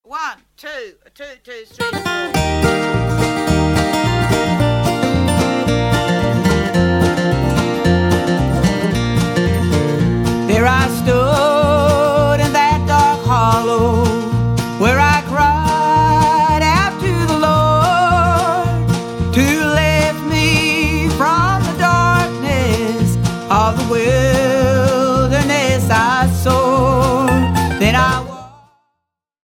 1, 2, 2, 2, 3, 4. There I stood in that dark hollow where I cried out to the Lord to lift me from the darkness of the wilderness.